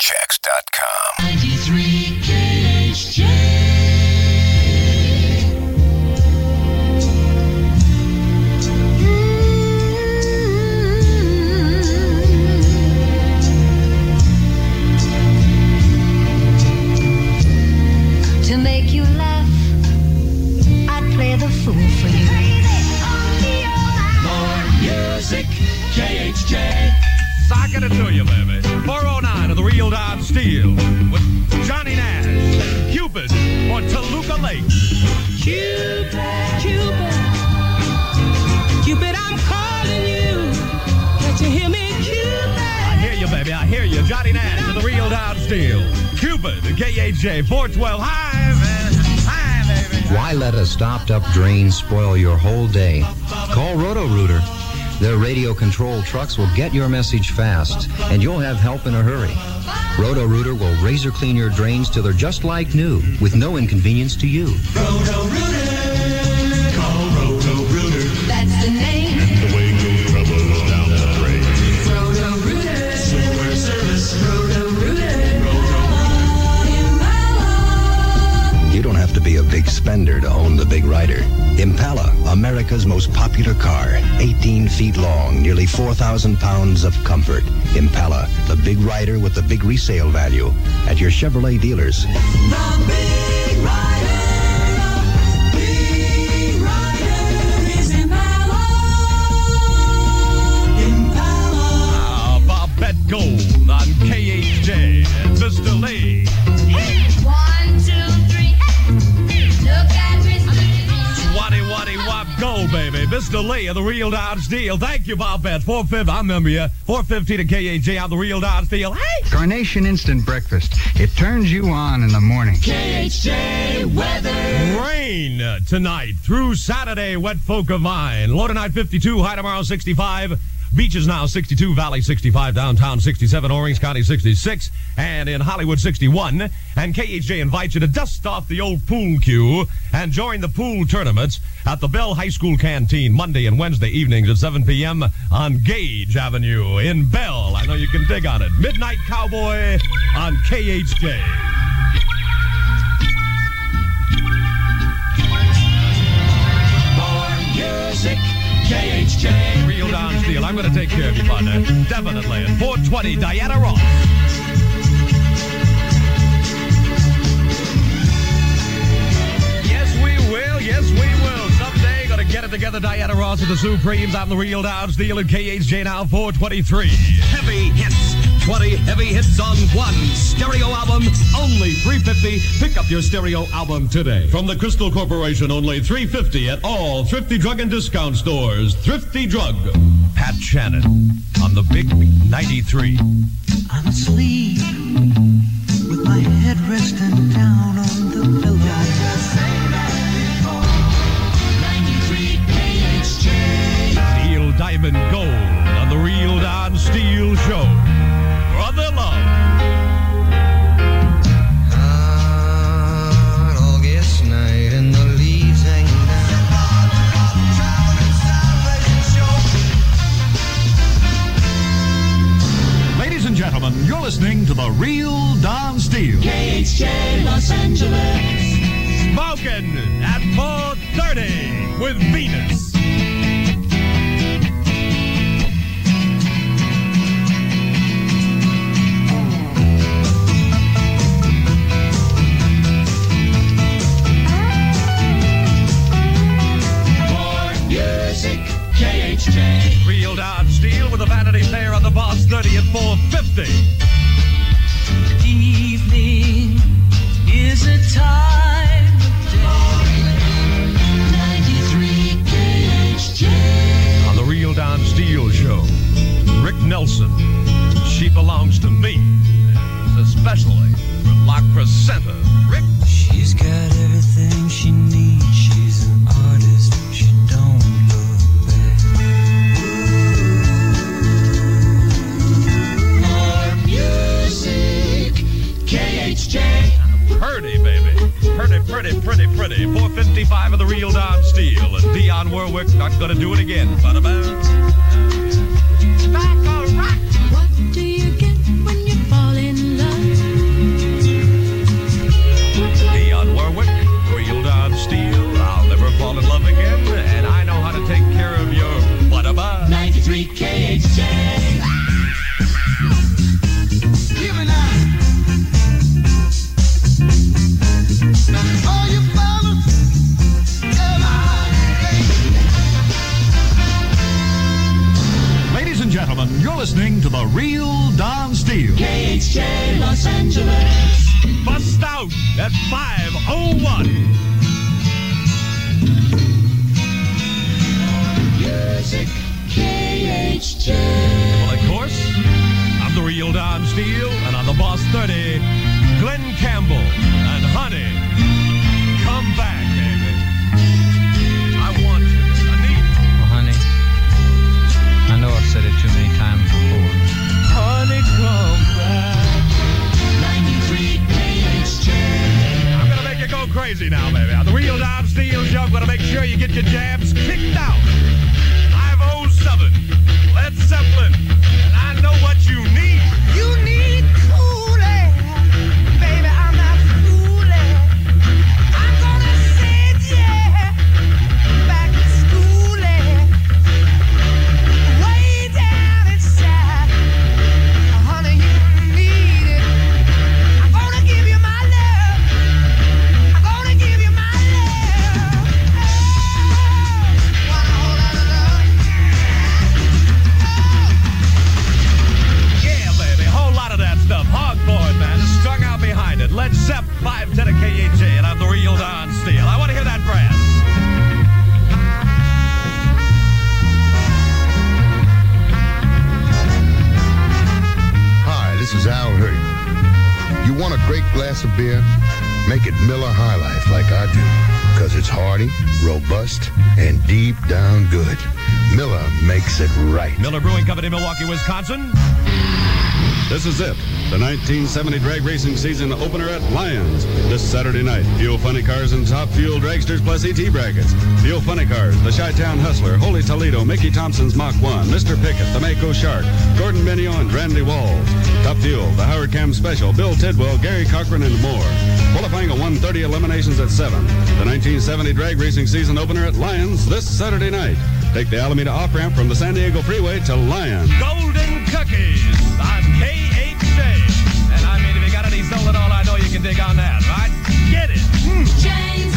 WeatherChecks.com. 93 KHJ. To make you laugh, I'd play the fool for you. More music, KHJ. Socking it to you, baby. 409 of the Real Don Steel with Johnny Nash and Cupid for Toluca Lake. Cupid, Cupid, Cupid, I'm calling you. Can't you hear me, Cupid? I hear you, baby. I hear you. Johnny Nash of the Real Don Steel. Cupid, KHJ, 412. Hi, man. Hi, baby. Why let a stopped-up drain spoil your whole day? Call Roto-Rooter. Their radio-controlled trucks will get your message fast, and you'll have help in a hurry. Roto-Rooter will razor clean your drains till they're just like new, with no inconvenience to you. Roto-Rooter. Call Roto-Rooter. That's the name. The way goes trouble down the drain. Roto-Rooter. Super service. Roto-Rooter. You don't have to be a big spender to own the Big Rider. Impala, America's most popular car. 18 feet long, nearly 4,000 pounds of comfort. Impala, the Big Rider with the big resale value. At your Chevrolet dealers. The Big Rider. Big Rider is Impala. Impala. Bobette Gold on KHJ and Mr. Lee. Hey, 1, 2, 3. Hey, look at Mr. Lee. Waddy wop go, baby. Mr. Lee of the Real Don Steel. Thank you, Bobette. 450. I remember you. 450 to KHJ on the Real Don Steel. Hey! Carnation Instant Breakfast. It turns you on in the morning. KHJ weather. Rain tonight through Saturday, wet folk of mine. Low tonight 52, high tomorrow 65. Beaches now 62, Valley 65, downtown 67, Orange County 66, and in Hollywood 61. And KHJ invites you to dust off the old pool cue and join the pool tournaments at the Bell High School Canteen Monday and Wednesday evenings at 7 p.m. on Gage Avenue in Bell. I know you can dig on it. Midnight Cowboy on KHJ. More music, KHJ. Real Don Steel. I'm going to take care of you, partner. Definitely. At 420, Diana Ross. Yes, we will. Yes, we will. Someday, going to get it together, Diana Ross and the Supremes. I'm the Real Don Steel at KHJ now, 423. Heavy hits. 20 heavy hits on one stereo album, only $3.50. Pick up your stereo album today. From the Crystal Corporation, only $3.50 at all Thrifty Drug and Discount stores. Thrifty Drug. Pat Shannon on the Big 93. I'm asleep with my head resting down on the pillow. 93 KHJ. Steel Diamond Gold on the Real Don Steel Show. Brother Love. On August night and the leaves hang down. Ladies and gentlemen, you're listening to the Real Don Steel. KHJ Los Angeles. Smoking at 4:30 with Venus. KHJ. Real Don Steel with a Vanity Fair on the Boss 30 at 450. Evening is a time of day. 93 KHJ. On the Real Don Steel Show, Rick Nelson, She Belongs to Me, especially from La Crescenta. Rick. She's got everything she needs. She's an artist. She don't look back. More music, KHJ. Pretty, baby. Pretty. 455 of the Real Don Steel. And Dionne Warwick, not gonna do it again. Ba-da-ba. What do you get when you fall in love? KHJ Los Angeles. Bust out at 5:01. Music KHJ. Well, of course, I'm the real Don Steele, and on the Boss 30, Glenn Campbell and Honey. Come back, baby. I want you. I need you. Oh, honey, I know I've said it too many times before. Honey, come back. 93 KHJ. I'm gonna make you go crazy now, baby. On the real Don Steele show, I'm gonna make sure you get your jabs kicked out. 5:07, Led Zeppelin, and I know what you need. You need cool air. Baby, I'm not fooling. I'm gonna send yeah back to school. Way down inside. Honey, you need it. I'm gonna give you my love. I'm gonna give you my love. One whole lot of love. Yeah, baby, whole lot of that stuff. Hogboard, man, just strung out behind it. Led Zepp, 510 to KHJ, and I'm the real Don Steele. I want to hear that brass. Hi, this is Al Hurt. You want a great glass of beer? Make it Miller High Life like I do, because it's hearty, robust, and deep down good. Miller makes it right. Miller Brewing Company, Milwaukee, Wisconsin. This is it, the 1970 drag racing season opener at Lions. This Saturday night, Fuel Funny Cars and Top Fuel Dragsters plus ET brackets. Fuel Funny Cars, the Chi-Town Hustler, Holy Toledo, Mickey Thompson's Mach 1, Mr. Pickett, the Mako Shark, Gordon Benio and Randy Walls. Top Fuel, the Howard Cam Special, Bill Tidwell, Gary Cochran, and more. Qualifying at 1:30, eliminations at 7. The 1970 drag racing season opener at Lions this Saturday night. Take the Alameda off-ramp from the San Diego Freeway to Lions. Golden Cookies on KHJ. And I mean, if you got any Zolinol, I know you can dig on that, right? Get it. Chains.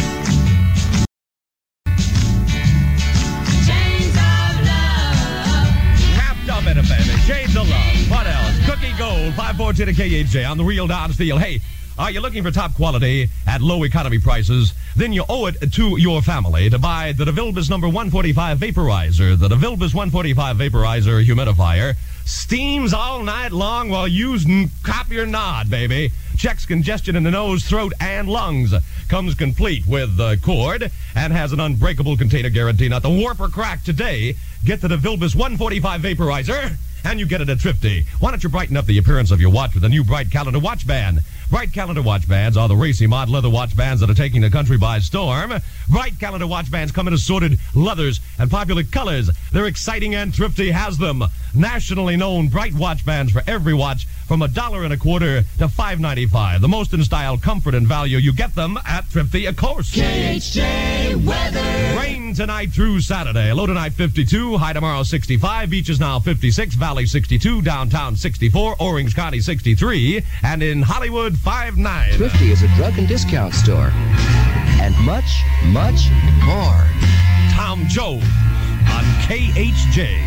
Chains of love. Wrapped up in it, baby. Shades of love. What else? Cookie Gold, 542 to KHJ on the real Don Steele. Hey, are you looking for top quality at low economy prices? Then you owe it to your family to buy the DeVilbiss number 145 vaporizer. The DeVilbiss 145 vaporizer humidifier steams all night long while using cop your nod, baby. Checks congestion in the nose, throat, and lungs. Comes complete with the cord and has an unbreakable container guarantee not to warp or crack. Today, get the DeVilbiss 145 vaporizer, and you get it at Thrifty. Why don't you brighten up the appearance of your watch with a new Bright Calendar watch band? Bright Calendar watch bands are the racy mod leather watch bands that are taking the country by storm. Bright Calendar watch bands come in assorted leathers and popular colors. They're exciting, and Thrifty has them. Nationally known bright watch bands for every watch from $1.25 to $5.95. The most in style, comfort, and value. You get them at Thrifty, of course. KHJ weather. Rain tonight through Saturday. Low tonight 52, high tomorrow 65, beaches now 56, Valley 62, downtown 64, Orange County 63, and in Hollywood 59. Thrifty is a drug and discount store. And much, much more. Tom Jones on KHJ.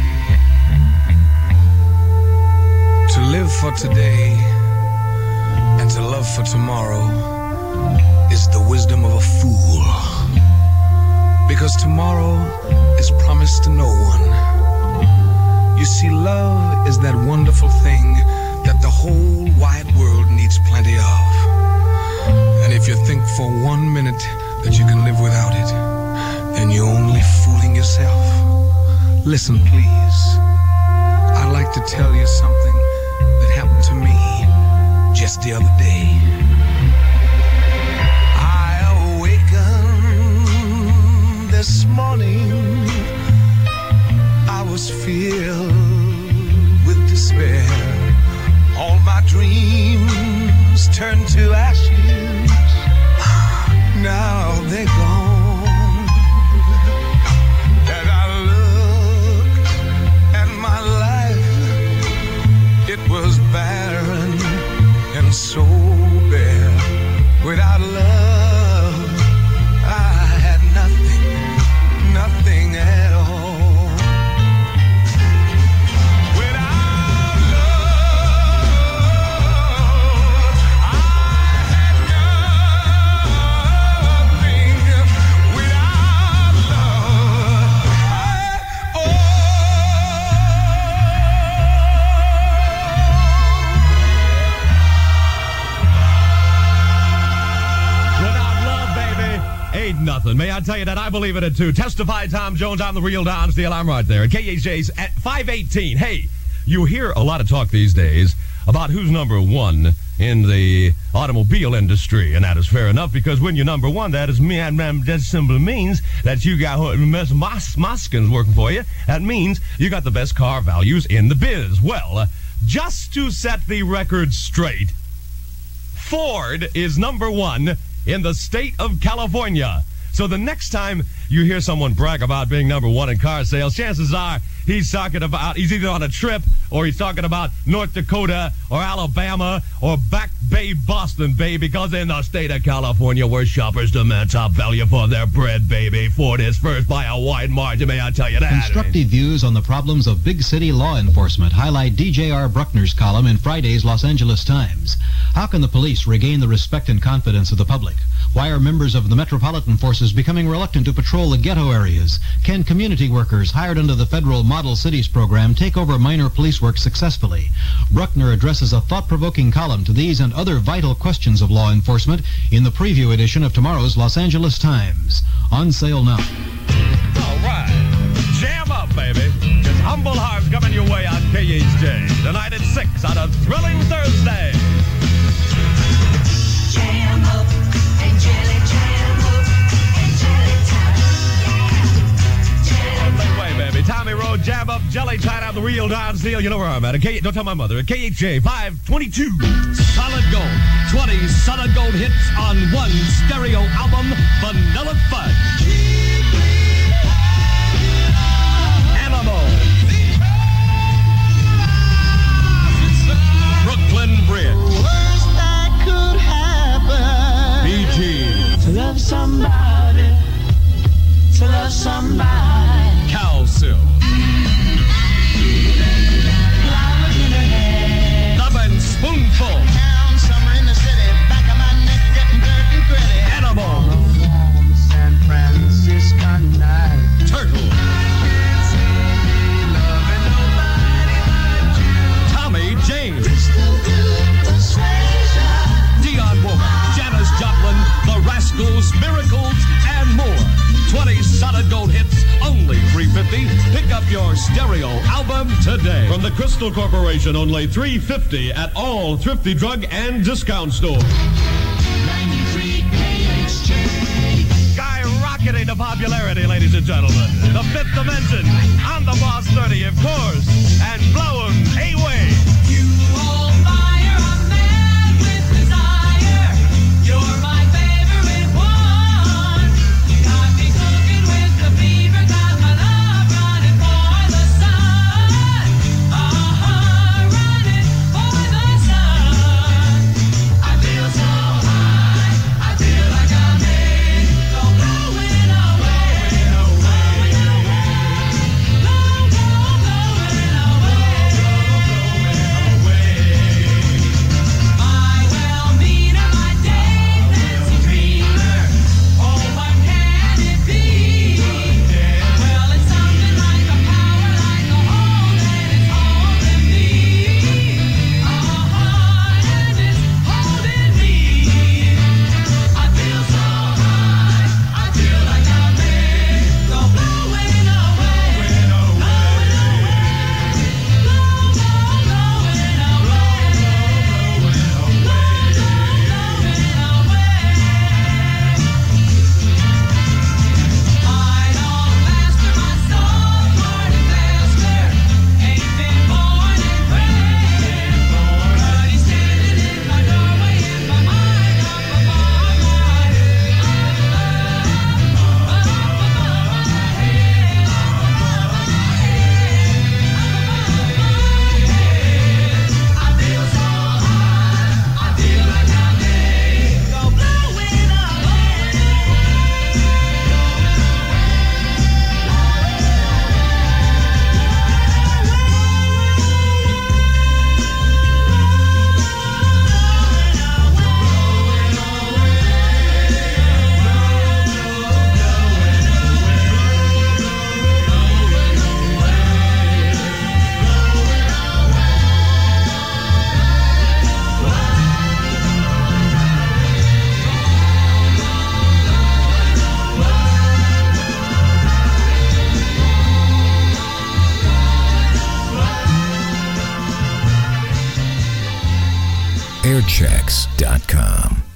To live for today and to love for tomorrow is the wisdom of a fool. Because tomorrow is promised to no one. You see, love is that wonderful thing that the whole wide world needs plenty of. And if you think for 1 minute that you can live without it, then you're only fooling yourself. Listen, please. I'd like to tell you something that happened to me just the other day. I awakened this morning. I was filled with despair. All my dreams turned to ashes. Now they're gone. And I looked at my life. It was barren and so bare. Without love, I had nothing, nothing at all. Without love, nothing. May I tell you that I believe in it, too. Testify, Tom Jones. I'm the real Don Steele. I'm right there. KHJ's at 518. Hey, you hear a lot of talk these days about who's number one in the automobile industry, and that is fair enough, because when you're number one, that simply means that you got Moskins working for you. That means you got the best car values in the biz. Well, just to set the record straight, Ford is number one in the state of California. So the next time you hear someone brag about being number one in car sales, chances are he's either on a trip or he's talking about North Dakota or Alabama or Back Bay, Boston, baby, because in the state of California, where shoppers demand top value for their bread, baby, Ford is first by a wide margin, may I tell you that. Constructive views on the problems of big city law enforcement highlight D.J.R. Bruckner's column in Friday's Los Angeles Times. How can the police regain the respect and confidence of the public? Why are members of the metropolitan forces becoming reluctant to patrol the ghetto areas? Can community workers hired under the federal Model Cities program take over minor police work successfully? Bruckner addresses a thought-provoking column to these and other vital questions of law enforcement in the preview edition of tomorrow's Los Angeles Times. On sale now. All right. Jam up, baby. It's Humble Hearts coming your way on KHJ. Tonight at 6 on a thrilling Thursday. Jam up and jelly, jam up and jelly time. Way, baby. Tommy Road, Jam Up, Jelly Time. I'm the real Don Steele. You know where I'm at. Don't tell my mother. At KHJ 522. Solid Gold. 20 Solid Gold hits on one stereo album, Vanilla Fudge. Animal. Brooklyn Bridge. Worst that could happen. BG. To love somebody. To love somebody. Calcium. Flowers in her hair. Love and Spoonful. Town, summer in the city. Back of my neck getting dirt and gritty. Animal. Warm San Francisco night. Turtle. Loving nobody but you. Tommy James. Crystal good persuasion. Dionne Warwick. Janis Joplin. The Rascals, Miracles, and more. 20 Solid Gold hits, only $3.50. Pick up your stereo album today. From the Crystal Corporation, only $3.50 at all thrifty drug and discount stores. 93 KHJ. Skyrocketing to popularity, ladies and gentlemen. The Fifth Dimension, on the Boss 30, of course, and blowing away. You hold fire, I'm mad with desire. You're my favorite one. You got me cooking with the fever, got my love running for the sun. Running for the sun. I feel so high, I feel like I'm made. Go blowing away, blowing away. Blow, blow, blowing away. Checks.com.